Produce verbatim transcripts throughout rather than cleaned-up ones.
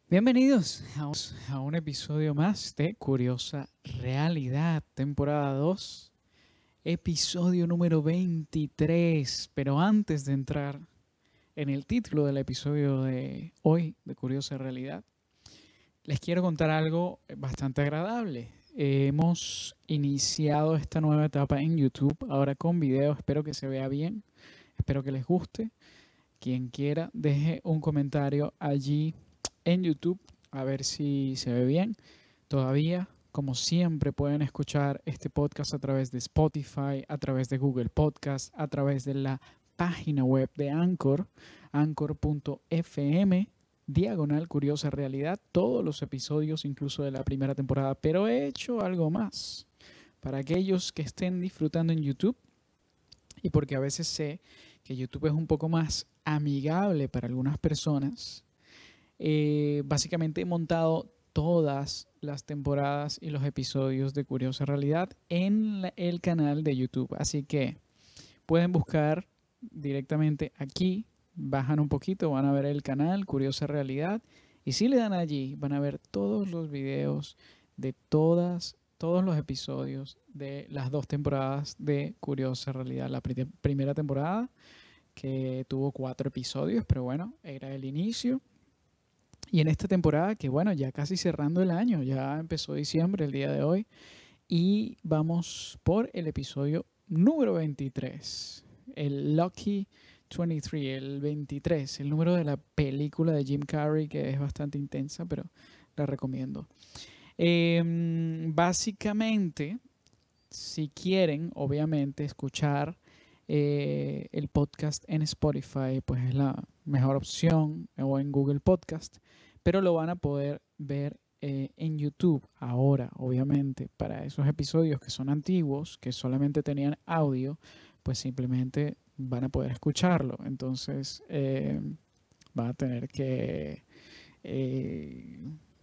Bienvenidos a un, a un episodio más de Curiosa Realidad, temporada dos, episodio número veintitrés. Pero antes de entrar en el título del episodio de hoy de Curiosa Realidad, les quiero contar algo bastante agradable. Eh, hemos iniciado esta nueva etapa en YouTube, ahora con video. Espero que se vea bien, espero que les guste. Quien quiera, deje un comentario allí en YouTube a ver si se ve bien. Todavía, como siempre, pueden escuchar este podcast a través de Spotify, a través de Google Podcast, a través de la página web de Anchor, anchor punto f m, diagonal Curiosa Realidad, todos los episodios, incluso de la primera temporada. Pero he hecho algo más para aquellos que estén disfrutando en YouTube, y porque a veces sé que YouTube es un poco más amigable para algunas personas. Eh, básicamente he montado todas las temporadas y los episodios de Curiosa Realidad en la, el canal de YouTube. Así que pueden buscar directamente aquí, bajan un poquito, van a ver el canal Curiosa Realidad. Y si le dan allí, van a ver todos los videos de todas, todos los episodios de las dos temporadas de Curiosa Realidad. La pri primera temporada, que tuvo cuatro episodios, pero bueno, era el inicio. Y en esta temporada, que bueno, ya casi cerrando el año, ya empezó diciembre el día de hoy, y vamos por el episodio número veintitrés, el Lucky veintitrés, el veintitrés, el número de la película de Jim Carrey, que es bastante intensa, pero la recomiendo. Eh, básicamente, si quieren, obviamente, escuchar eh, el podcast en Spotify, pues es la mejor opción, o en Google Podcast, pero lo van a poder ver eh, en YouTube ahora, obviamente. Para esos episodios que son antiguos, que solamente tenían audio, pues simplemente van a poder escucharlo. Entonces, eh, van a tener que, eh,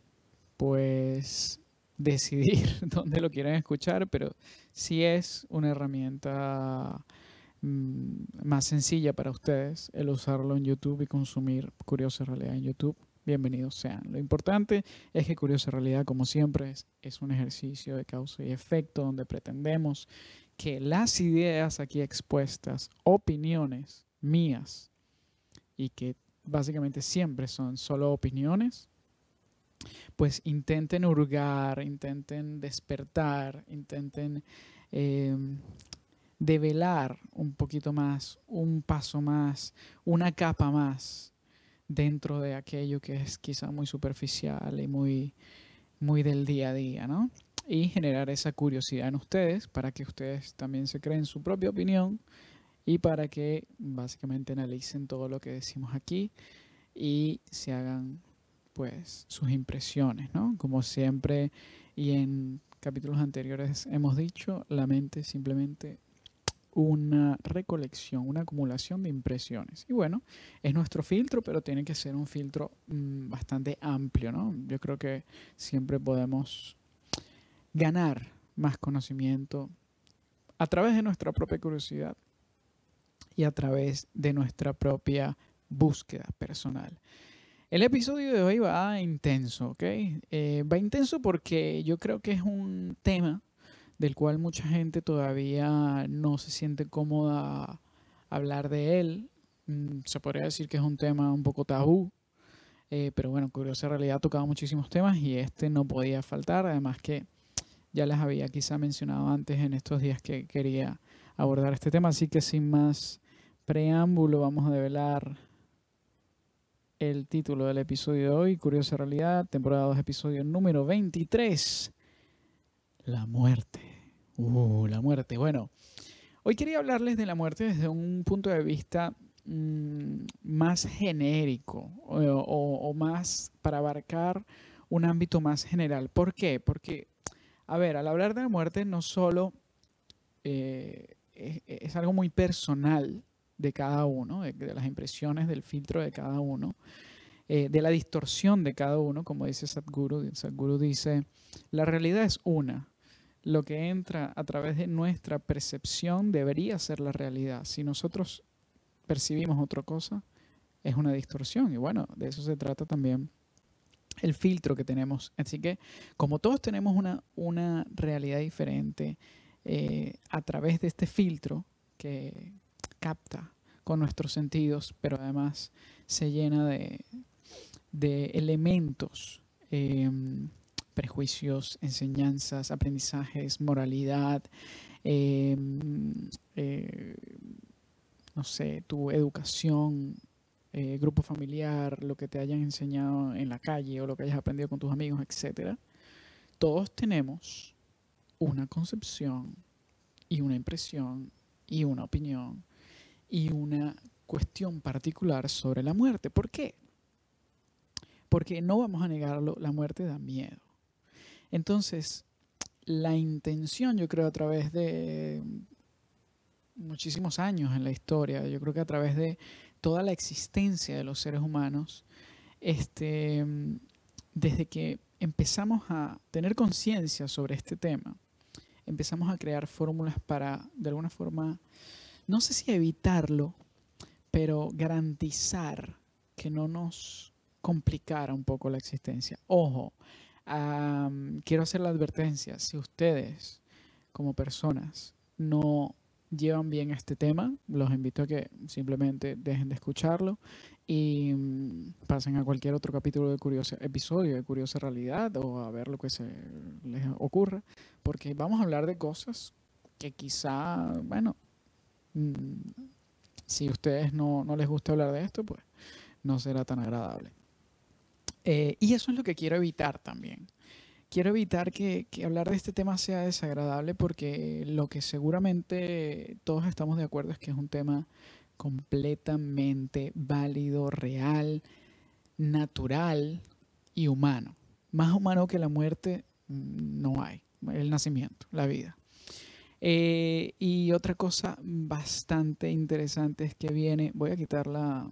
pues, decidir dónde lo quieren escuchar, pero sí es una herramienta mm, más sencilla para ustedes el usarlo en YouTube y consumir Curiosa Realidad en YouTube. Bienvenidos sean. Lo importante es que Curiosa Realidad, como siempre, es, es un ejercicio de causa y efecto donde pretendemos que las ideas aquí expuestas, opiniones mías, y que básicamente siempre son solo opiniones, pues intenten hurgar, intenten despertar, intenten eh, develar un poquito más, un paso más, una capa más dentro de aquello que es quizá muy superficial y muy, muy del día a día, ¿no? Y generar esa curiosidad en ustedes para que ustedes también se creen su propia opinión y para que básicamente analicen todo lo que decimos aquí y se hagan pues sus impresiones, ¿no? Como siempre y en capítulos anteriores hemos dicho, la mente es simplemente una recolección, una acumulación de impresiones. Y bueno, es nuestro filtro, pero tiene que ser un filtro mmm, bastante amplio, ¿no? Yo creo que siempre podemos ganar más conocimiento a través de nuestra propia curiosidad y a través de nuestra propia búsqueda personal. El episodio de hoy va intenso, ¿ok? Eh, va intenso porque yo creo que es un tema del cual mucha gente todavía no se siente cómoda hablar de él. Mm, se podría decir que es un tema un poco tabú, eh, pero bueno, Curiosa Realidad ha tocado muchísimos temas y este no podía faltar. Además que ya les había quizá mencionado antes en estos días que quería abordar este tema, así que sin más preámbulo vamos a develar el título del episodio de hoy, Curiosa Realidad, temporada dos, episodio número veintitrés, la muerte. Uh, la muerte. Bueno, hoy quería hablarles de la muerte desde un punto de vista mmm, más genérico o, o, o más para abarcar un ámbito más general. ¿Por qué? Porque, a ver, al hablar de la muerte no solo eh, es, es algo muy personal de cada uno, de, de las impresiones, del filtro de cada uno, eh, de la distorsión de cada uno, como dice Sadhguru. Sadhguru dice, la realidad es una. Lo que entra a través de nuestra percepción debería ser la realidad. Si nosotros percibimos otra cosa, es una distorsión. Y bueno, de eso se trata también el filtro que tenemos. Así que como todos tenemos una, una realidad diferente, eh, a través de este filtro que capta con nuestros sentidos, pero además se llena de, de elementos, eh, prejuicios, enseñanzas, aprendizajes, moralidad, eh, eh, no sé, tu educación, eh, grupo familiar, lo que te hayan enseñado en la calle o lo que hayas aprendido con tus amigos, etcétera. Todos tenemos una concepción y una impresión y una opinión y una cuestión particular sobre la muerte. ¿Por qué? Porque no vamos a negarlo, la muerte da miedo. Entonces, la intención, yo creo, a través de muchísimos años en la historia, yo creo que a través de toda la existencia de los seres humanos, este, desde que empezamos a tener conciencia sobre este tema, empezamos a crear fórmulas para, de alguna forma, no sé si evitarlo, pero garantizar que no nos complicara un poco la existencia. Ojo, um, quiero hacer la advertencia, si ustedes como personas no llevan bien este tema, los invito a que simplemente dejen de escucharlo y um, pasen a cualquier otro capítulo de Curiosa, episodio de Curiosa Realidad o a ver lo que se les ocurra, porque vamos a hablar de cosas que quizá, bueno, um, si a ustedes no, no les gusta hablar de esto, pues no será tan agradable. Eh, y eso es lo que quiero evitar también. Quiero evitar que, que hablar de este tema sea desagradable porque lo que seguramente todos estamos de acuerdo es que es un tema completamente válido, real, natural y humano. Más humano que la muerte no hay, el nacimiento, la vida. Eh, y otra cosa bastante interesante es que viene, voy a quitar la,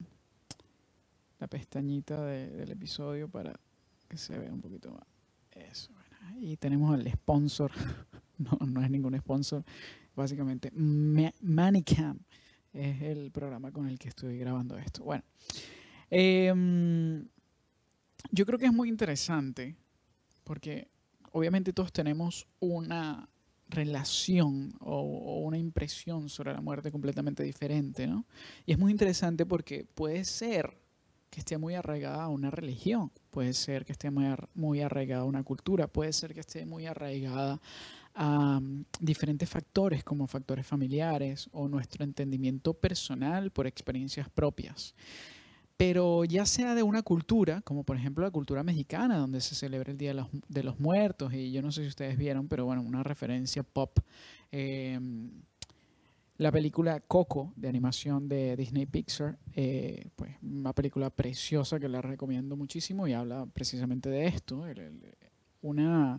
la pestañita de, del episodio para que se vea un poquito más. Eso, bueno. Y tenemos el sponsor, no, no es ningún sponsor, básicamente Manicam es el programa con el que estoy grabando esto. Bueno, eh, yo creo que es muy interesante porque obviamente todos tenemos una relación o, o, una impresión sobre la muerte completamente diferente, ¿no? Y es muy interesante porque puede ser que esté muy arraigada a una religión, puede ser que esté muy, ar muy arraigada a una cultura, puede ser que esté muy arraigada a um, diferentes factores como factores familiares o nuestro entendimiento personal por experiencias propias. Pero ya sea de una cultura, como por ejemplo la cultura mexicana, donde se celebra el Día de los, de los Muertos, y yo no sé si ustedes vieron, pero bueno, una referencia pop, eh, la película Coco, de animación de Disney Pixar, eh, pues una película preciosa que la recomiendo muchísimo y habla precisamente de esto, el, el, una,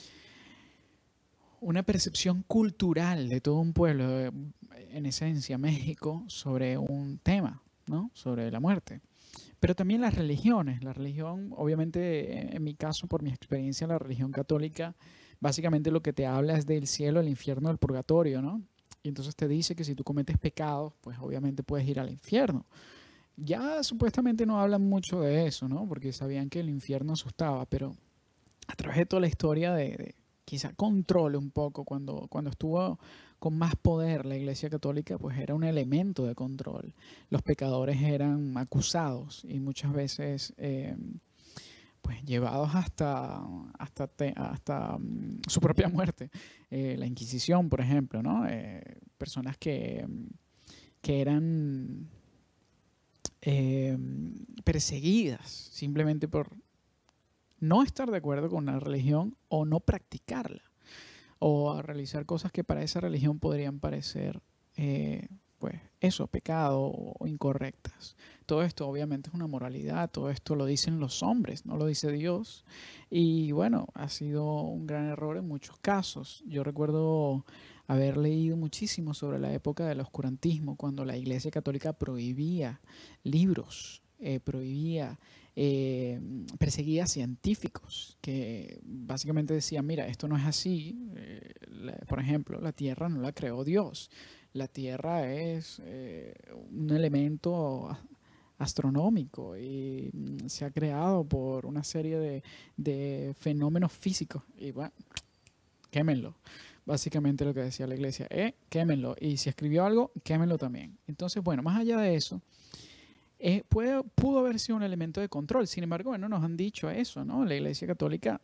una percepción cultural de todo un pueblo, en esencia México, sobre un tema, ¿no? Sobre la muerte. Pero también las religiones. La religión, obviamente, en mi caso, por mi experiencia, la religión católica, básicamente lo que te habla es del cielo, el infierno, el purgatorio, ¿no? Y entonces te dice que si tú cometes pecados, pues obviamente puedes ir al infierno. Ya supuestamente no hablan mucho de eso, ¿no? Porque sabían que el infierno asustaba, pero a través de toda la historia de, de quizá control un poco, cuando, cuando estuvo con más poder la Iglesia Católica, pues era un elemento de control. Los pecadores eran acusados y muchas veces eh, pues llevados hasta, hasta, te, hasta um, su propia muerte. Eh, la Inquisición, por ejemplo, ¿no? Eh, personas que, que eran eh, perseguidas simplemente por no estar de acuerdo con una religión o no practicarla, o a realizar cosas que para esa religión podrían parecer, eh, pues eso, pecado o incorrectas. Todo esto obviamente es una moralidad, todo esto lo dicen los hombres, no lo dice Dios. Y bueno, ha sido un gran error en muchos casos. Yo recuerdo haber leído muchísimo sobre la época del oscurantismo, cuando la Iglesia Católica prohibía libros, eh, prohibía... Eh, perseguía científicos que básicamente decían, mira, esto no es así. Eh, la, por ejemplo, la Tierra no la creó Dios. La Tierra es eh, un elemento astronómico y mm, se ha creado por una serie de, de fenómenos físicos. Y bueno, quémenlo. Básicamente lo que decía la iglesia, eh, quémenlo. Y si escribió algo, quémenlo también. Entonces, bueno, más allá de eso, eh, puede, pudo haber sido un elemento de control. Sin embargo, bueno, nos han dicho eso, ¿no? La iglesia católica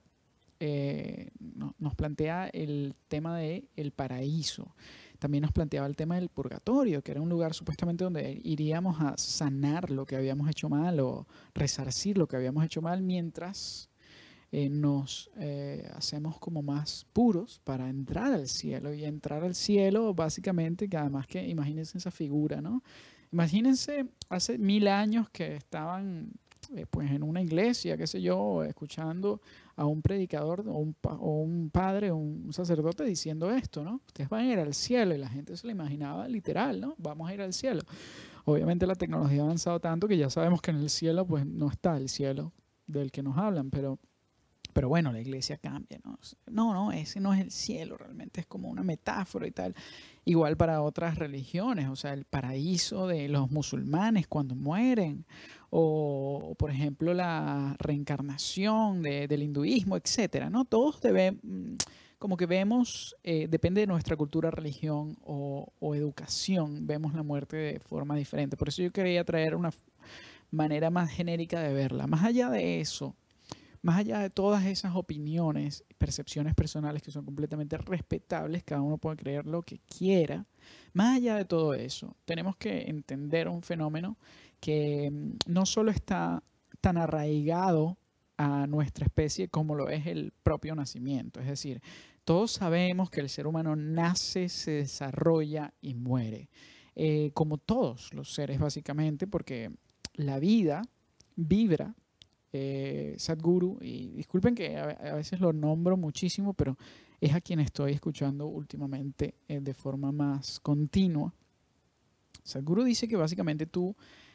eh, no, nos plantea el tema del el paraíso. También nos planteaba el tema del purgatorio, que era un lugar supuestamente donde iríamos a sanar lo que habíamos hecho mal o resarcir lo que habíamos hecho mal mientras eh, nos eh, hacemos como más puros para entrar al cielo. Y entrar al cielo, básicamente, que además que imagínense esa figura, ¿no? Imagínense hace mil años que estaban eh, pues en una iglesia, qué sé yo, escuchando a un predicador o un, o un padre o un sacerdote diciendo esto, ¿no? Ustedes van a ir al cielo y la gente se lo imaginaba literal, ¿no? Vamos a ir al cielo. Obviamente la tecnología ha avanzado tanto que ya sabemos que en el cielo pues no está el cielo del que nos hablan, pero pero bueno, la iglesia cambia, ¿no? No, no, ese no es el cielo, realmente es como una metáfora y tal. Igual para otras religiones, o sea, el paraíso de los musulmanes cuando mueren, o, o por ejemplo la reencarnación de, del hinduismo, etcétera, ¿no? Todos debemos, como que vemos, eh, depende de nuestra cultura, religión o, o educación, vemos la muerte de forma diferente. Por eso yo quería traer una manera más genérica de verla. Más allá de eso, más allá de todas esas opiniones, percepciones personales que son completamente respetables, cada uno puede creer lo que quiera, más allá de todo eso, tenemos que entender un fenómeno que no solo está tan arraigado a nuestra especie como lo es el propio nacimiento. Es decir, todos sabemos que el ser humano nace, se desarrolla y muere, eh, como todos los seres básicamente, porque la vida vibra. Eh, Sadhguru, y disculpen que a, a, veces lo nombro muchísimo, pero es a quien estoy escuchando últimamente eh, de forma más continua. Sadhguru dice que básicamente tú,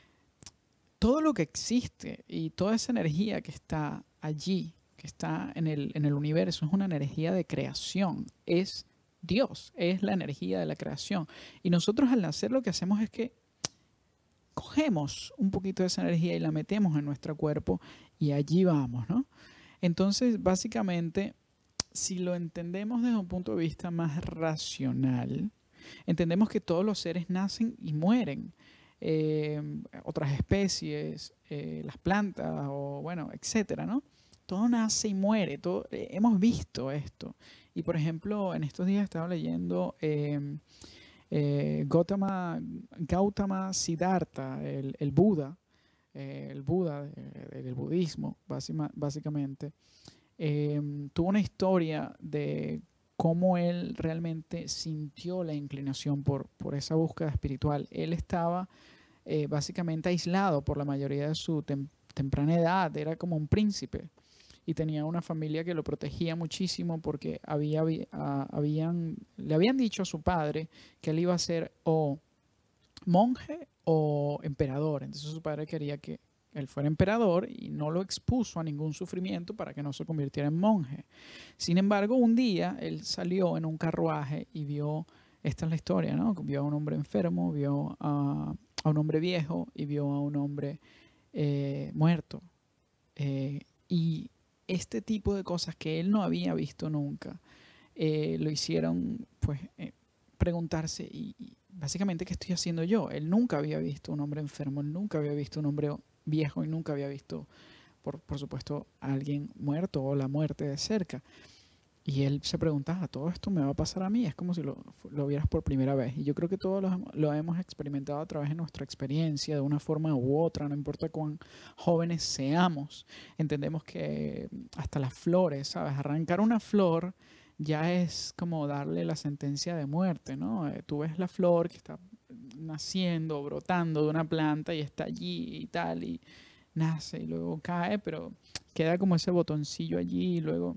todo lo que existe y toda esa energía que está allí, que está en el, en el universo, es una energía de creación, es Dios, es la energía de la creación. Y nosotros al nacer lo que hacemos es que cogemos un poquito de esa energía y la metemos en nuestro cuerpo y allí vamos, ¿no? Entonces, básicamente, si lo entendemos desde un punto de vista más racional, entendemos que todos los seres nacen y mueren. Eh, otras especies, eh, las plantas, o bueno, etcétera, ¿no? Todo nace y muere. Todo, eh, hemos visto esto. Y por ejemplo, en estos días estaba leyendo eh, eh, Gautama, Gautama Siddhartha, el, el Buda, eh, el Buda de, del budismo, básicamente, eh, tuvo una historia de cómo él realmente sintió la inclinación por, por esa búsqueda espiritual. Él estaba eh, básicamente aislado por la mayoría de su tem temprana edad, era como un príncipe y tenía una familia que lo protegía muchísimo porque había, había, habían, le habían dicho a su padre que él iba a ser o monje o emperador. Entonces su padre quería que él fuera emperador y no lo expuso a ningún sufrimiento para que no se convirtiera en monje. Sin embargo, un día él salió en un carruaje y vio, esta es la historia, ¿no? Vio a un hombre enfermo, vio a, a un hombre viejo y vio a un hombre eh, muerto. Eh, y este tipo de cosas que él no había visto nunca, eh, lo hicieron pues eh, preguntarse y, y básicamente qué estoy haciendo yo. Él nunca había visto un hombre enfermo, él nunca había visto un hombre viejo y nunca había visto, por, por supuesto, a alguien muerto o la muerte de cerca. Y él se preguntaba, ¿todo esto me va a pasar a mí? Es como si lo, lo vieras por primera vez. Y yo creo que todos lo, lo hemos experimentado a través de nuestra experiencia, de una forma u otra, no importa cuán jóvenes seamos. Entendemos que hasta las flores, ¿sabes? Arrancar una flor ya es como darle la sentencia de muerte, ¿no? Eh, tú ves la flor que está naciendo, brotando de una planta y está allí y tal, y nace y luego cae, pero queda como ese botoncillo allí y luego...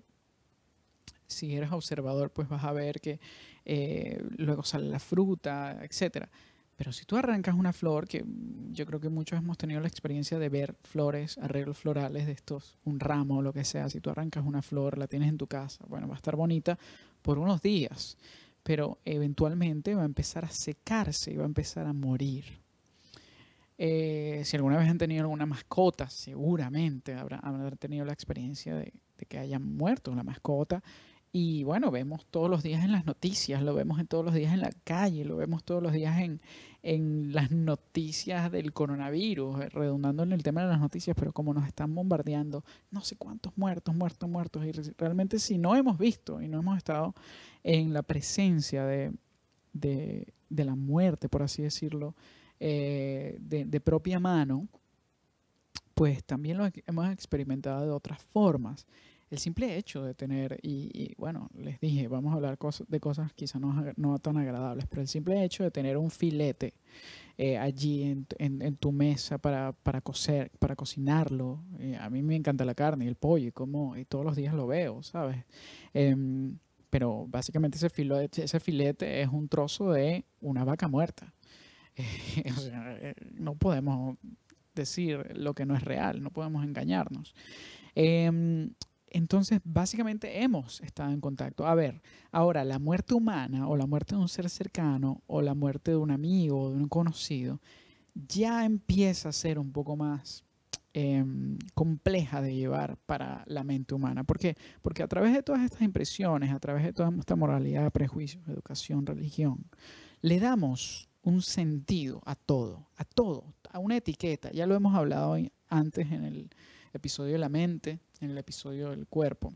Si eres observador, pues vas a ver que eh, luego sale la fruta, etcétera. Pero si tú arrancas una flor, que yo creo que muchos hemos tenido la experiencia de ver flores, arreglos florales de estos, un ramo o lo que sea, si tú arrancas una flor, la tienes en tu casa, bueno, va a estar bonita por unos días, pero eventualmente va a empezar a secarse y va a empezar a morir. Eh, si alguna vez han tenido alguna mascota, seguramente habrá, habrán tenido la experiencia de, de que hayan muerto una mascota. Y bueno, vemos todos los días en las noticias, lo vemos en todos los días en la calle, lo vemos todos los días en, en las noticias del coronavirus, eh, redundando en el tema de las noticias, pero como nos están bombardeando, no sé cuántos muertos, muertos, muertos, y re- realmente si no hemos visto y no hemos estado en la presencia de, de, de la muerte, por así decirlo, eh, de, de propia mano, pues también lo hemos experimentado de otras formas. El simple hecho de tener, y, y bueno, les dije, vamos a hablar cos- de cosas quizá no, agra- no tan agradables, pero el simple hecho de tener un filete eh, allí en, tu- en- en tu mesa para, para cocer, para cocinarlo. Eh, a mí me encanta la carne y el pollo y, como, y todos los días lo veo, ¿sabes? Em, pero básicamente ese filete, ese filete es un trozo de una vaca muerta. O sea, eh, no podemos decir lo que no es real, no podemos engañarnos. Em, entonces, básicamente hemos estado en contacto. A ver, ahora, la muerte humana o la muerte de un ser cercano o la muerte de un amigo o de un conocido ya empieza a ser un poco más em, compleja de llevar para la mente humana. ¿Por qué? Porque a través de todas estas impresiones, a través de toda esta moralidad, prejuicios, educación, religión, le damos un sentido a todo, a todo, a una etiqueta. Ya lo hemos hablado antes en el episodio de la mente, en el episodio del cuerpo.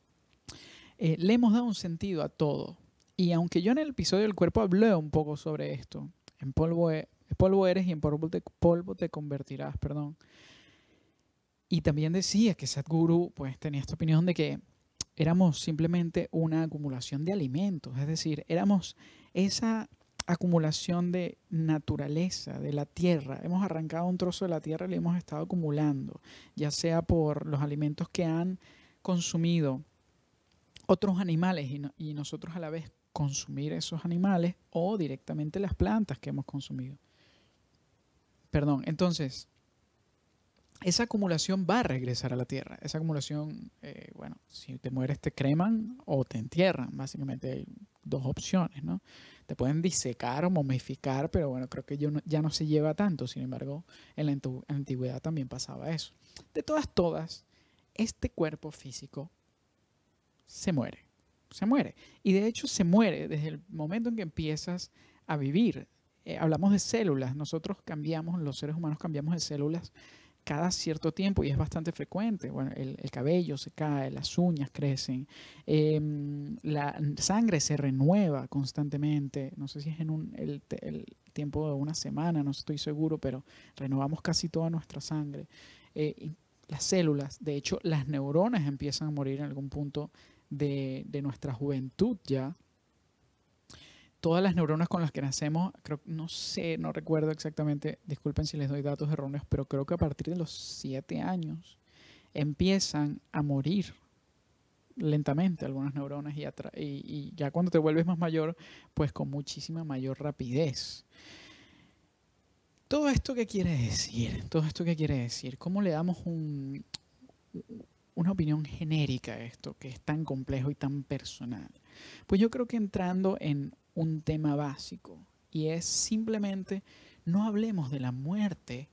Eh, le hemos dado un sentido a todo. Y aunque yo en el episodio del cuerpo hablé un poco sobre esto, en polvo, e polvo eres y en polvo te, polvo te convertirás, perdón. Y también decía que Sadhguru pues tenía esta opinión de que éramos simplemente una acumulación de alimentos, es decir, éramos esa acumulación de naturaleza, de la tierra. Hemos arrancado un trozo de la tierra y lo hemos estado acumulando, ya sea por los alimentos que han consumido otros animales y, no, y nosotros a la vez consumir esos animales o directamente las plantas que hemos consumido. Perdón, entonces, esa acumulación va a regresar a la tierra. Esa acumulación, eh, bueno, si te mueres te creman o te entierran. Básicamente hay dos opciones, ¿no? Te pueden disecar o momificar, pero bueno, creo que yo no, ya no se lleva tanto. Sin embargo, en la, en la antigüedad también pasaba eso. De todas, todas, este cuerpo físico se muere. Se muere. Y de hecho se muere desde el momento en que empiezas a vivir. Eh, hablamos de células. Nosotros cambiamos, los seres humanos cambiamos de células cada cierto tiempo y es bastante frecuente. Bueno, el, el cabello se cae, las uñas crecen, eh, la sangre se renueva constantemente. No sé si es en un, el, el, tiempo de una semana, no estoy seguro, pero renovamos casi toda nuestra sangre. Eh, las células, de hecho, las neuronas empiezan a morir en algún punto de, de nuestra juventud ya. Todas las neuronas con las que nacemos, creo, no sé, no recuerdo exactamente, disculpen si les doy datos erróneos, pero creo que a partir de los siete años empiezan a morir lentamente algunas neuronas y, y, y ya cuando te vuelves más mayor, pues con muchísima mayor rapidez. ¿Todo esto qué quiere decir? ¿Todo esto qué quiere decir? ¿Cómo le damos un, una opinión genérica a esto que es tan complejo y tan personal? Pues yo creo que entrando en un tema básico y es simplemente no hablemos de la muerte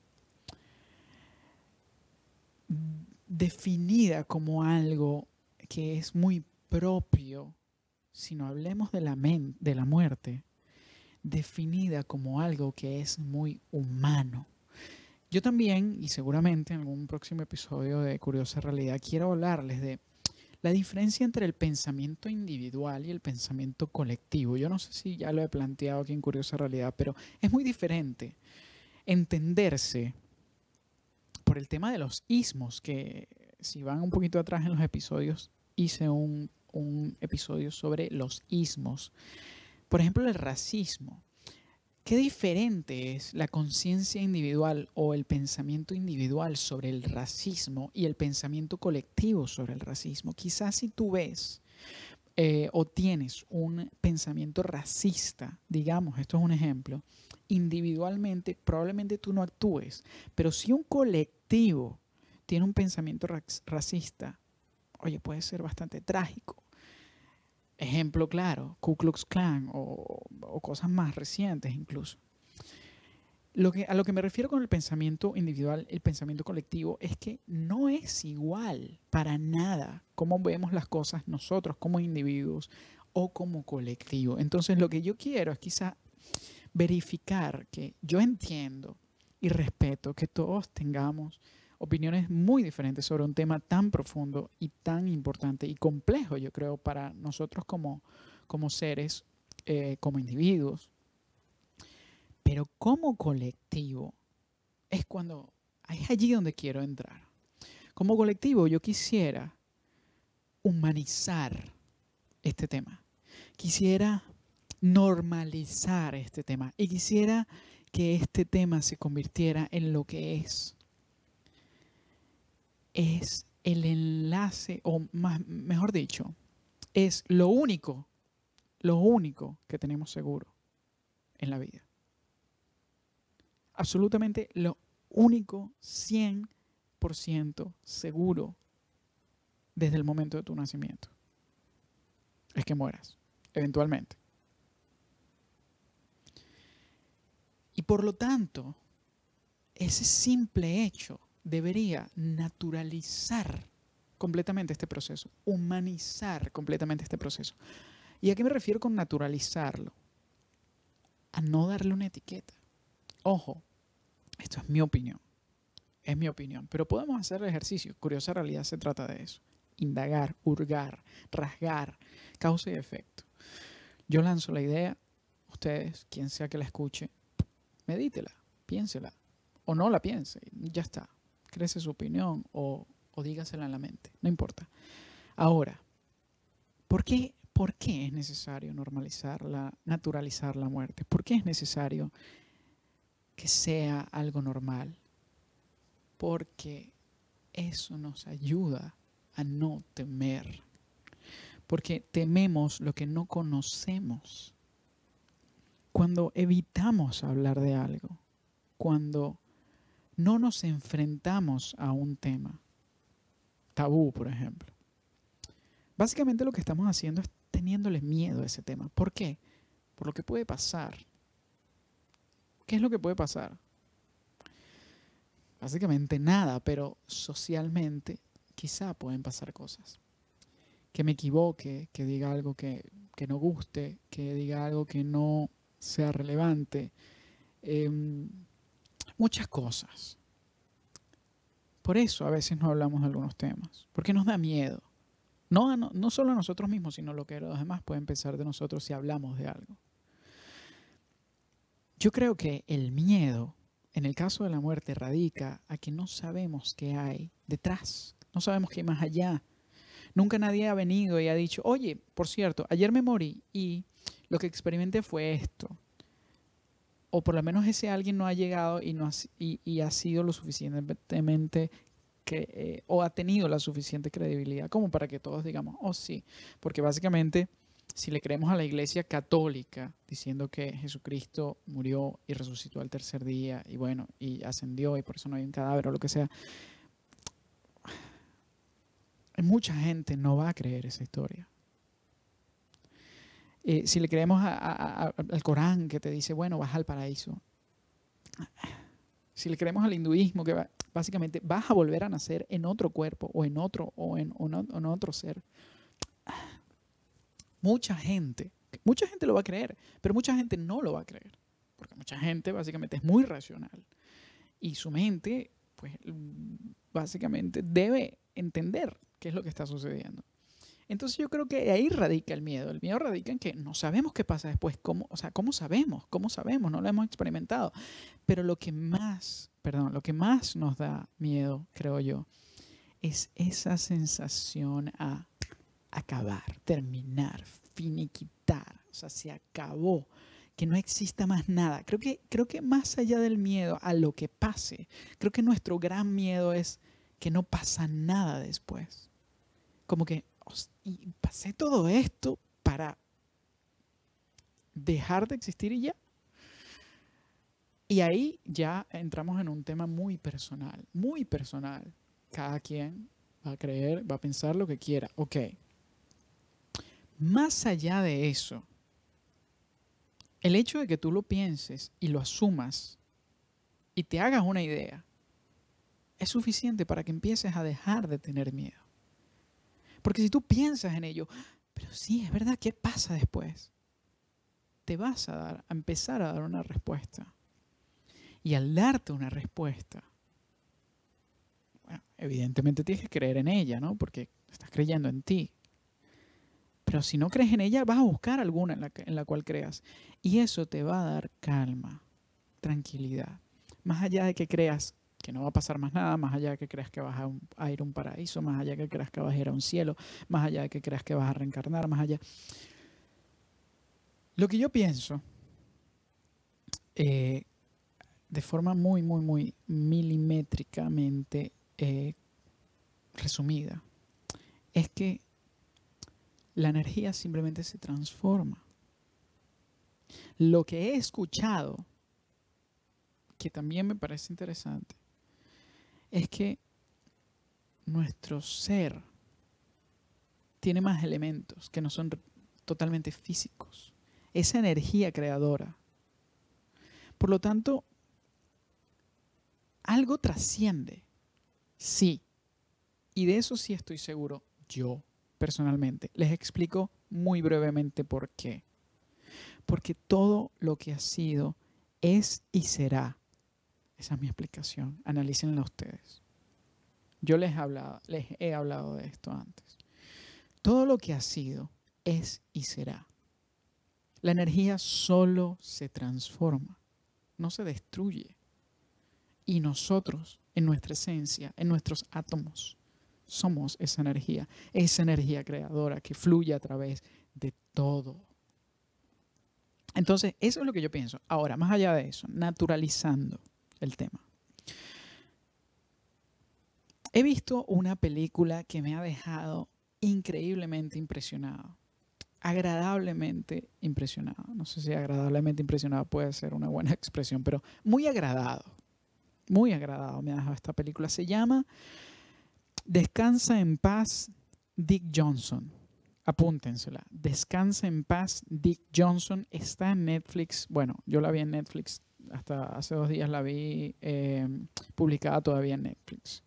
definida como algo que es muy propio, sino hablemos de la, men de la muerte definida como algo que es muy humano. Yo también, y seguramente en algún próximo episodio de Curiosa Realidad, quiero hablarles de la diferencia entre el pensamiento individual y el pensamiento colectivo. Yo no sé si ya lo he planteado aquí en Curiosa Realidad, pero es muy diferente entenderse por el tema de los ismos, que si van un poquito atrás en los episodios, hice un, un episodio sobre los ismos. Por ejemplo, el racismo. ¿Qué diferente es la conciencia individual o el pensamiento individual sobre el racismo y el pensamiento colectivo sobre el racismo? Quizás si tú ves eh, o tienes un pensamiento racista, digamos, esto es un ejemplo, individualmente probablemente tú no actúes, pero si un colectivo tiene un pensamiento racista, oye, puede ser bastante trágico. Ejemplo claro, Ku Klux Klan o, o cosas más recientes incluso. Lo que, a lo que me refiero con el pensamiento individual, el pensamiento colectivo, es que no es igual para nada cómo vemos las cosas nosotros como individuos o como colectivo. Entonces lo que yo quiero es quizá verificar que yo entiendo y respeto que todos tengamos opiniones muy diferentes sobre un tema tan profundo y tan importante y complejo, yo creo, para nosotros como, como seres, eh, como individuos. Pero como colectivo es cuando es allí donde quiero entrar. Como colectivo yo quisiera humanizar este tema. Quisiera normalizar este tema y quisiera que este tema se convirtiera en lo que es. Es el enlace, o más, mejor dicho, es lo único, lo único que tenemos seguro en la vida. Absolutamente lo único, cien por ciento seguro desde el momento de tu nacimiento. Es que mueras, eventualmente. Y por lo tanto, ese simple hecho debería naturalizar completamente este proceso, humanizar completamente este proceso. ¿Y a qué me refiero con naturalizarlo? A no darle una etiqueta. Ojo, esto es mi opinión, es mi opinión, pero podemos hacer el ejercicio. Curiosa realidad se trata de eso. Indagar, hurgar, rasgar, causa y efecto. Yo lanzo la idea, ustedes, quien sea que la escuche, medítela, piénsela, o no la piense, ya está. Crece su opinión o, o dígasela en la mente, no importa. Ahora, ¿por qué, ¿por qué es necesario normalizar, la, naturalizar la muerte? ¿Por qué es necesario que sea algo normal? Porque eso nos ayuda a no temer. Porque tememos lo que no conocemos. Cuando evitamos hablar de algo, cuando no nos enfrentamos a un tema, tabú, por ejemplo, básicamente lo que estamos haciendo es teniéndole miedo a ese tema. ¿Por qué? Por lo que puede pasar. ¿Qué es lo que puede pasar? Básicamente nada, pero socialmente quizá pueden pasar cosas. Que me equivoque, que diga algo que, que no guste, que diga algo que no sea relevante. Eh, muchas cosas. Por eso a veces no hablamos de algunos temas, porque nos da miedo. No, no, no solo a nosotros mismos, sino lo que los demás pueden pensar de nosotros si hablamos de algo. Yo creo que el miedo, en el caso de la muerte, radica a que no sabemos qué hay detrás. No sabemos qué hay más allá. Nunca nadie ha venido y ha dicho, oye, por cierto, ayer me morí y lo que experimenté fue esto. O por lo menos ese alguien no ha llegado y, no ha, y, y ha sido lo suficientemente que, eh, o ha tenido la suficiente credibilidad como para que todos digamos, oh sí, porque básicamente si le creemos a la Iglesia Católica diciendo que Jesucristo murió y resucitó al tercer día y bueno, y ascendió y por eso no hay un cadáver o lo que sea, mucha gente no va a creer esa historia. Eh, si le creemos a, a, a, al Corán que te dice, bueno, vas al paraíso. Si le creemos al hinduismo que va, básicamente vas a volver a nacer en otro cuerpo o en otro o en, o en, o en otro ser. Mucha gente, mucha gente lo va a creer, pero mucha gente no lo va a creer. Porque mucha gente básicamente es muy racional. Y su mente, pues, básicamente debe entender qué es lo que está sucediendo. Entonces yo creo que ahí radica el miedo. El miedo radica en que no sabemos qué pasa después. ¿Cómo, o sea, ¿cómo sabemos? ¿Cómo sabemos? No lo hemos experimentado. Pero lo que más, perdón, lo que más nos da miedo, creo yo, es esa sensación a acabar, terminar, finiquitar. O sea, se acabó. Que no exista más nada. Creo que, creo que más allá del miedo a lo que pase, creo que nuestro gran miedo es que no pasa nada después. Como que y pasé todo esto para dejar de existir y ya. Y ahí ya entramos en un tema muy personal, muy personal. Cada quien va a creer, va a pensar lo que quiera. Ok. Más allá de eso, el hecho de que tú lo pienses y lo asumas y te hagas una idea, es suficiente para que empieces a dejar de tener miedo. Porque si tú piensas en ello, pero sí, es verdad, ¿qué pasa después? Te vas a dar, a empezar a dar una respuesta. Y al darte una respuesta, bueno, evidentemente tienes que creer en ella, ¿no? Porque estás creyendo en ti. Pero si no crees en ella, vas a buscar alguna en la, en la cual creas. Y eso te va a dar calma, tranquilidad. Más allá de que creas que no va a pasar más nada, más allá de que creas que vas a, un, a ir a un paraíso, más allá de que creas que vas a ir a un cielo, más allá de que creas que vas a reencarnar, más allá. Lo que yo pienso, eh, de forma muy, muy, muy milimétricamente eh, resumida, es que la energía simplemente se transforma. Lo que he escuchado, que también me parece interesante, es que nuestro ser tiene más elementos que no son totalmente físicos. Esa energía creadora. Por lo tanto, algo trasciende. Sí. Y de eso sí estoy seguro yo, personalmente. Les explico muy brevemente por qué. Porque todo lo que ha sido, es y será. Esa es mi explicación. Analícenla ustedes. Yo les he hablado, les he hablado de esto antes. Todo lo que ha sido, es y será. La energía solo se transforma, no se destruye. Y nosotros, en nuestra esencia, en nuestros átomos, somos esa energía, esa energía creadora que fluye a través de todo. Entonces, eso es lo que yo pienso. Ahora, más allá de eso, naturalizando el tema. He visto una película que me ha dejado increíblemente impresionado. Agradablemente impresionado. No sé si agradablemente impresionado puede ser una buena expresión, pero muy agradado. Muy agradado me ha dejado esta película. Se llama Descansa en paz, Dick Johnson. Apúntensela. Descansa en paz, Dick Johnson. Está en Netflix. Bueno, yo la vi en Netflix. Hasta hace dos días la vi eh, publicada todavía en Netflix.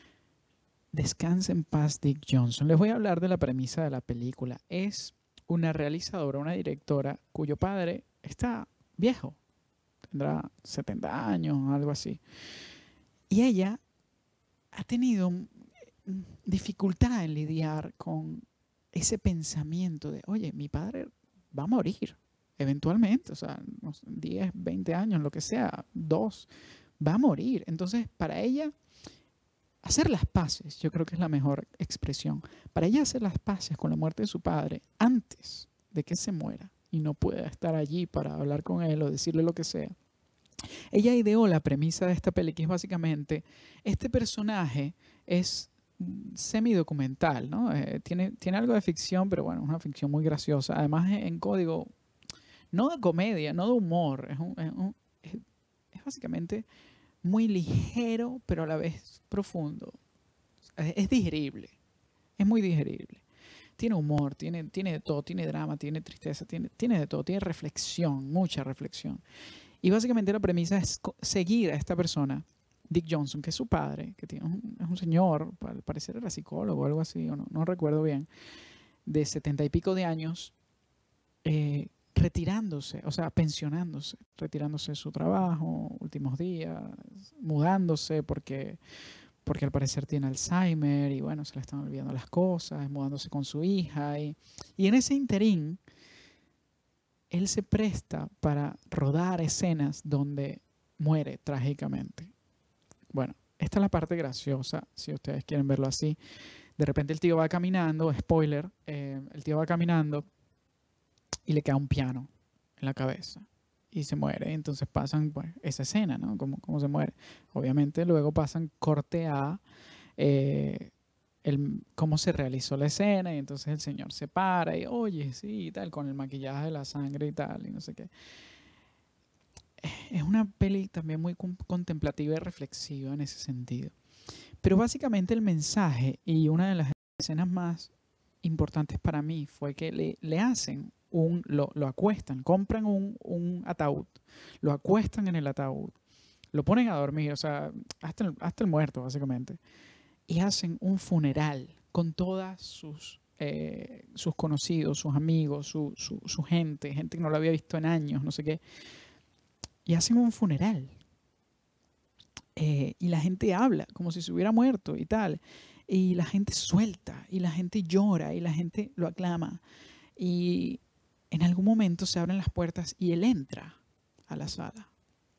Descansa en paz, Dick Johnson. Les voy a hablar de la premisa de la película. Es una realizadora, una directora, cuyo padre está viejo. Tendrá setenta años, algo así. Y ella ha tenido dificultad en lidiar con ese pensamiento de, oye, mi padre va a morir eventualmente, o sea, diez, veinte años, lo que sea, dos, va a morir. Entonces, para ella, hacer las paces, yo creo que es la mejor expresión. Para ella hacer las paces con la muerte de su padre antes de que se muera y no pueda estar allí para hablar con él o decirle lo que sea. Ella ideó la premisa de esta peli, que es básicamente, este personaje es semidocumental, ¿no? Eh, tiene, tiene algo de ficción, pero bueno, es una ficción muy graciosa. Además, en código, no de comedia, no de humor, es, un, es, un, es, es básicamente muy ligero, pero a la vez profundo. Es, es digerible, es muy digerible. Tiene humor, tiene, tiene de todo, tiene drama, tiene tristeza, tiene, tiene de todo, tiene reflexión, mucha reflexión. Y básicamente la premisa es seguir a esta persona, Dick Johnson, que es su padre, que tiene un, es un señor, al parecer era psicólogo o algo así, o no, no recuerdo bien, de setenta y pico de años, eh, retirándose, o sea, pensionándose, retirándose de su trabajo, últimos días, mudándose porque, porque al parecer tiene Alzheimer y bueno, se le están olvidando las cosas, mudándose con su hija. Y, y en ese interín, él se presta para rodar escenas donde muere trágicamente. Bueno, esta es la parte graciosa, si ustedes quieren verlo así. De repente el tío va caminando, spoiler, eh, el tío va caminando y le cae un piano en la cabeza y se muere. Entonces pasan pues, esa escena, ¿no? Cómo, cómo se muere. Obviamente luego pasan corte a eh, el, cómo se realizó la escena y entonces el señor se para y oye, sí, y tal, con el maquillaje de la sangre y tal, y no sé qué. Es una peli también muy contemplativa y reflexiva en ese sentido. Pero básicamente el mensaje y una de las escenas más importantes para mí fue que le, le hacen un, lo, lo acuestan, compran un, un ataúd, lo acuestan en el ataúd, lo ponen a dormir, o sea, hasta el, hasta el muerto, básicamente. Y hacen un funeral con todas sus, eh, sus conocidos, sus amigos, su, su, su gente, gente que no lo había visto en años, no sé qué. Y hacen un funeral. Eh, y la gente habla como si se hubiera muerto y tal. Y la gente suelta, y la gente llora, y la gente lo aclama. Y en algún momento se abren las puertas y él entra a la sala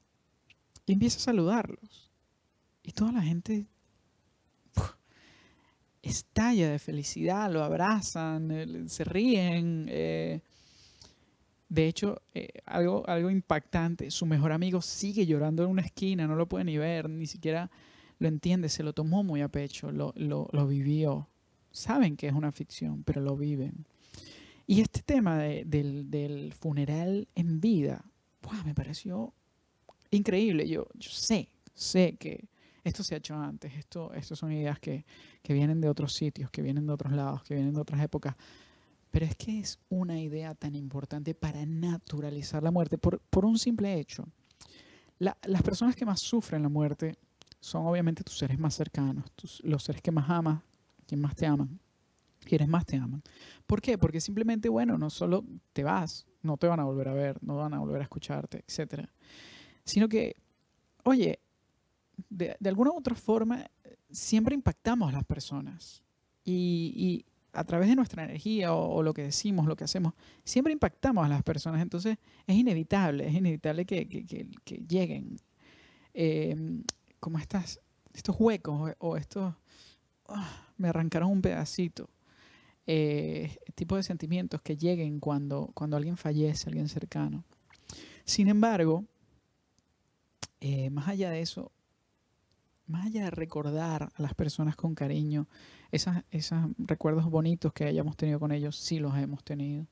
y empieza a saludarlos. Y toda la gente ¡puf! Estalla de felicidad, lo abrazan, eh, se ríen. Eh. De hecho, eh, algo, algo impactante, su mejor amigo sigue llorando en una esquina, no lo puede ni ver, ni siquiera lo entiende, se lo tomó muy a pecho, lo, lo, lo vivió. Saben que es una ficción, pero lo viven. Y este tema de, del, del funeral en vida, ¡buah! Me pareció increíble. Yo, yo sé, sé que esto se ha hecho antes. Esto, esto son ideas que, que vienen de otros sitios, que vienen de otros lados, que vienen de otras épocas. Pero es que es una idea tan importante para naturalizar la muerte por, por un simple hecho. La, las personas que más sufren la muerte son obviamente tus seres más cercanos, tus, los seres que más amas, quien más te aman, quienes más te aman. ¿Por qué? Porque simplemente, bueno, no solo te vas, no te van a volver a ver, no van a volver a escucharte, etcétera, sino que, oye, de, de alguna u otra forma, siempre impactamos a las personas. Y, y a través de nuestra energía o, o, lo que decimos, lo que hacemos, siempre impactamos a las personas. Entonces es inevitable, es inevitable que, que, que, que lleguen eh, como estas, estos huecos o, o estos, oh, me arrancaron un pedacito. Eh, tipo de sentimientos que lleguen cuando, cuando alguien fallece, alguien cercano. Sin embargo, eh, más allá de eso, más allá de recordar a las personas con cariño, esas, esos recuerdos bonitos que hayamos tenido con ellos, sí los hemos tenido,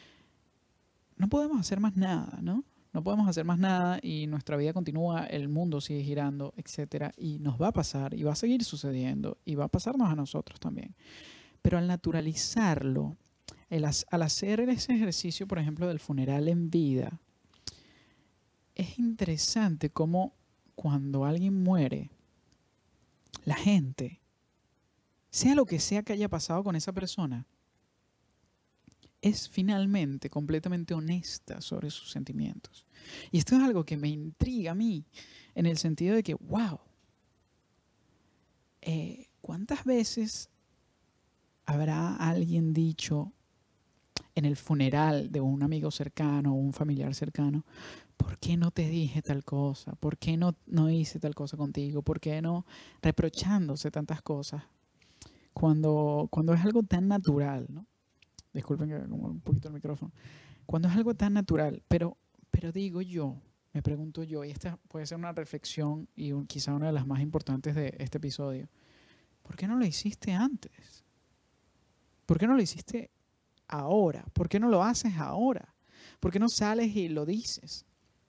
no podemos hacer más nada, ¿no? No podemos hacer más nada y nuestra vida continúa, el mundo sigue girando, etcétera. Y nos va a pasar y va a seguir sucediendo y va a pasarnos a nosotros también. Pero al naturalizarlo, el, al hacer ese ejercicio, por ejemplo, del funeral en vida, es interesante cómo cuando alguien muere, la gente, sea lo que sea que haya pasado con esa persona, es finalmente completamente honesta sobre sus sentimientos. Y esto es algo que me intriga a mí, en el sentido de que, wow, eh, ¿cuántas veces habrá alguien dicho en el funeral de un amigo cercano o un familiar cercano, ¿por qué no te dije tal cosa? ¿Por qué no, no hice tal cosa contigo? ¿Por qué no? Reprochándose tantas cosas. Cuando, cuando es algo tan natural, ¿no? Disculpen que como un poquito el micrófono. Cuando es algo tan natural, pero, pero digo yo, me pregunto yo, y esta puede ser una reflexión y un, quizá una de las más importantes de este episodio, ¿por qué no lo hiciste antes? ¿Por qué no lo hiciste ahora? ¿Por qué no lo haces ahora? ¿Por qué no sales y lo dices?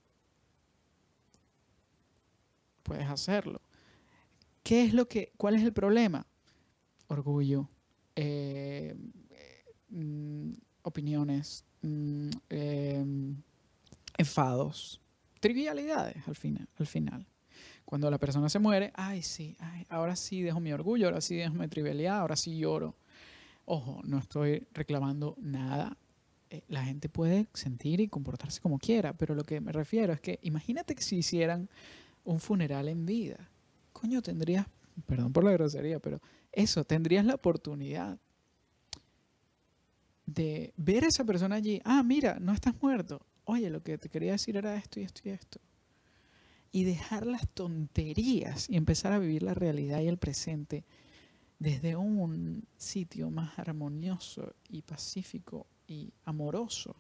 Puedes hacerlo. ¿Qué es lo que, cuál es el problema? Orgullo, eh, mm, opiniones, mm, eh, enfados, trivialidades al final, al final. Cuando la persona se muere, ay sí, ay, ahora sí dejo mi orgullo, ahora sí dejo mi trivialidad, ahora sí lloro. Ojo, no estoy reclamando nada. Eh, la gente puede sentir y comportarse como quiera, pero lo que me refiero es que imagínate que si hicieran un funeral en vida. Coño, tendrías, perdón por la grosería, pero eso, tendrías la oportunidad de ver a esa persona allí. Ah, mira, no estás muerto. Oye, lo que te quería decir era esto y esto y esto. Y dejar las tonterías y empezar a vivir la realidad y el presente desde un sitio más armonioso y pacífico y amoroso.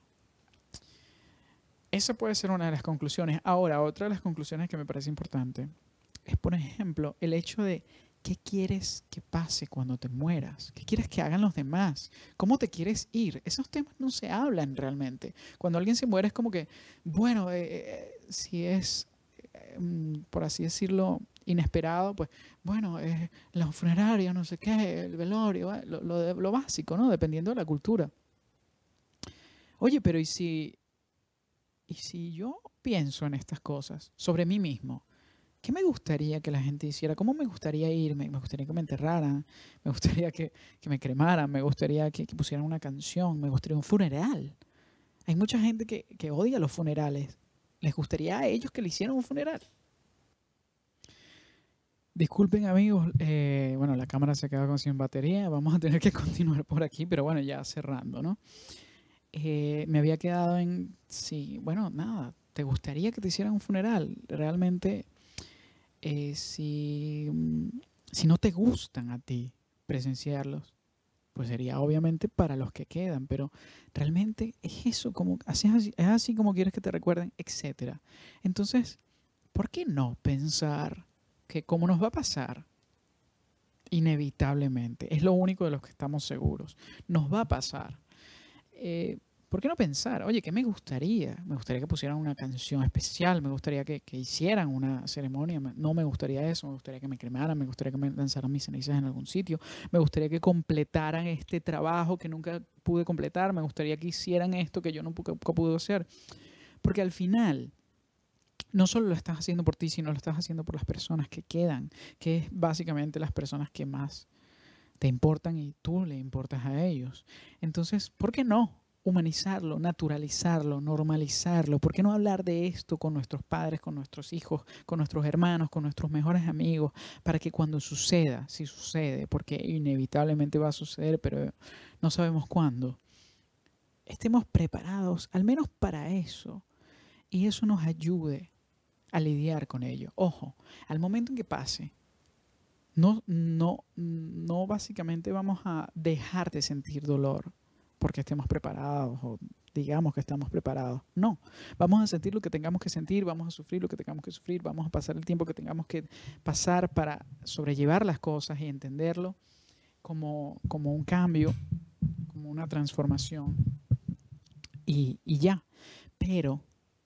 Esa puede ser una de las conclusiones. Ahora, otra de las conclusiones que me parece importante es, por ejemplo, el hecho de qué quieres que pase cuando te mueras, qué quieres que hagan los demás, cómo te quieres ir. Esos temas no se hablan realmente. Cuando alguien se muere es como que, bueno, eh, eh, si es, eh, por así decirlo, inesperado, pues bueno, eh, la funeraria, no sé qué, el velorio, eh, lo, lo, lo básico, ¿no? Dependiendo de la cultura. Oye, pero ¿y si, y si yo pienso en estas cosas sobre mí mismo? ¿Qué me gustaría que la gente hiciera? ¿Cómo me gustaría irme? Me gustaría que me enterraran, me gustaría que, que me cremaran, me gustaría que, que pusieran una canción, me gustaría un funeral. Hay mucha gente que, que odia los funerales. ¿Les gustaría a ellos que le hicieran un funeral? Disculpen amigos, eh, bueno, la cámara se quedó con sin batería, vamos a tener que continuar por aquí, pero bueno, ya cerrando, ¿no? Eh, me había quedado en, sí, bueno, nada, ¿te gustaría que te hicieran un funeral? Realmente, eh, si, mm, si no te gustan a ti presenciarlos, pues sería obviamente para los que quedan, pero realmente es eso, como, así, es así, es así como quieres que te recuerden, etcétera. Entonces, ¿por qué no pensar que como nos va a pasar, inevitablemente, es lo único de lo que estamos seguros, nos va a pasar? Eh, ¿Por qué no pensar? Oye, ¿qué me gustaría? Me gustaría que pusieran una canción especial, me gustaría que, que hicieran una ceremonia, no me gustaría eso, me gustaría que me cremaran, me gustaría que me lanzaran mis cenizas en algún sitio, me gustaría que completaran este trabajo que nunca pude completar, me gustaría que hicieran esto que yo nunca pude hacer. Porque al final, no solo lo estás haciendo por ti, sino lo estás haciendo por las personas que quedan, que es básicamente las personas que más te importan y tú le importas a ellos. Entonces, ¿por qué no humanizarlo, naturalizarlo, normalizarlo? ¿Por qué no hablar de esto con nuestros padres, con nuestros hijos, con nuestros hermanos, con nuestros mejores amigos, para que cuando suceda, si sucede, porque inevitablemente va a suceder, pero no sabemos cuándo, estemos preparados al menos para eso y eso nos ayude a lidiar con ello? Ojo, al momento en que pase, no, no, no básicamente vamos a dejar de sentir dolor porque estemos preparados o digamos que estamos preparados. No, vamos a sentir lo que tengamos que sentir, vamos a sufrir lo que tengamos que sufrir, vamos a pasar el tiempo que tengamos que pasar para sobrellevar las cosas y entenderlo como, como un cambio, como una transformación y, y ya. Pero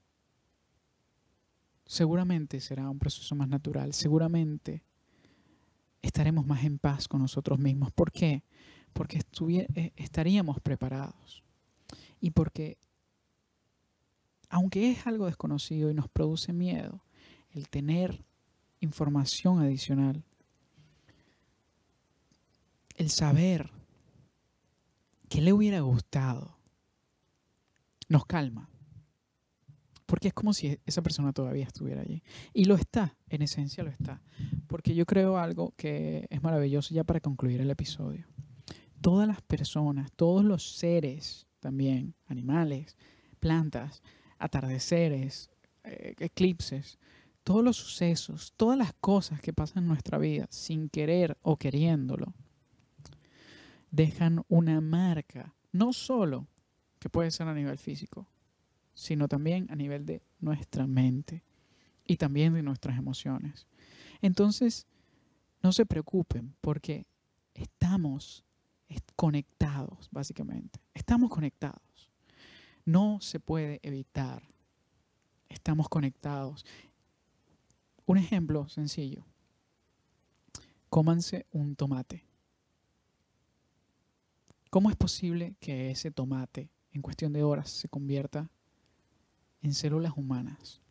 seguramente será un proceso más natural, seguramente estaremos más en paz con nosotros mismos. ¿Por qué? Porque estaríamos preparados y porque, aunque es algo desconocido y nos produce miedo, el tener información adicional, el saber qué le hubiera gustado, nos calma. Porque es como si esa persona todavía estuviera allí. Y lo está, en esencia lo está. Porque yo creo algo que es maravilloso ya para concluir el episodio. Todas las personas, todos los seres también, animales, plantas, atardeceres, eh, eclipses, todos los sucesos, todas las cosas que pasan en nuestra vida sin querer o queriéndolo, dejan una marca, no solo que puede ser a nivel físico, sino también a nivel de nuestra mente y también de nuestras emociones. Entonces, no se preocupen porque estamos conectados, básicamente. Estamos conectados. No se puede evitar. Estamos conectados. Un ejemplo sencillo. Cómanse un tomate. ¿Cómo es posible que ese tomate, en cuestión de horas, se convierta en células humanas?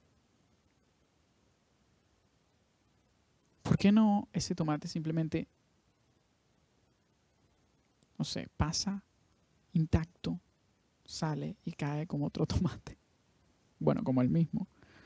¿Por qué no ese tomate simplemente, no sé, pasa intacto, sale y cae como otro tomate? Bueno, como el mismo.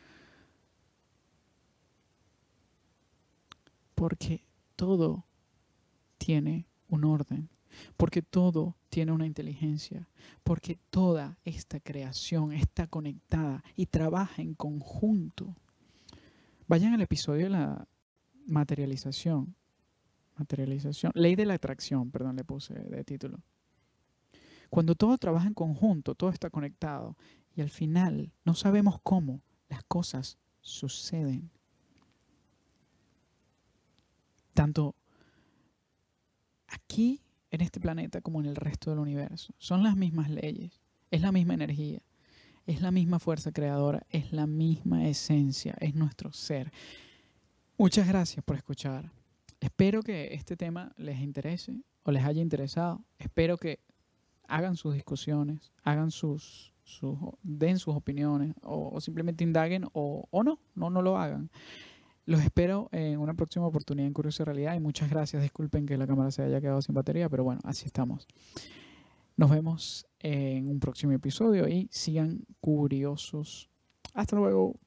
Porque todo tiene un orden, porque todo tiene una inteligencia, porque toda esta creación está conectada y trabaja en conjunto. Vayan al episodio de la materialización, materialización, ley de la atracción, perdón, le puse de título. Cuando todo trabaja en conjunto, todo está conectado y al final no sabemos cómo las cosas suceden. Tanto aquí en este planeta como en el resto del universo. Son las mismas leyes, es la misma energía, es la misma fuerza creadora, es la misma esencia, es nuestro ser. Muchas gracias por escuchar. Espero que este tema les interese o les haya interesado. Espero que hagan sus discusiones, hagan sus, sus den sus opiniones o, o simplemente indaguen o, o no, no, no lo hagan. Los espero en una próxima oportunidad en Curiosa Realidad y muchas gracias. Disculpen que la cámara se haya quedado sin batería, pero bueno, así estamos. Nos vemos en un próximo episodio y sigan curiosos. Hasta luego.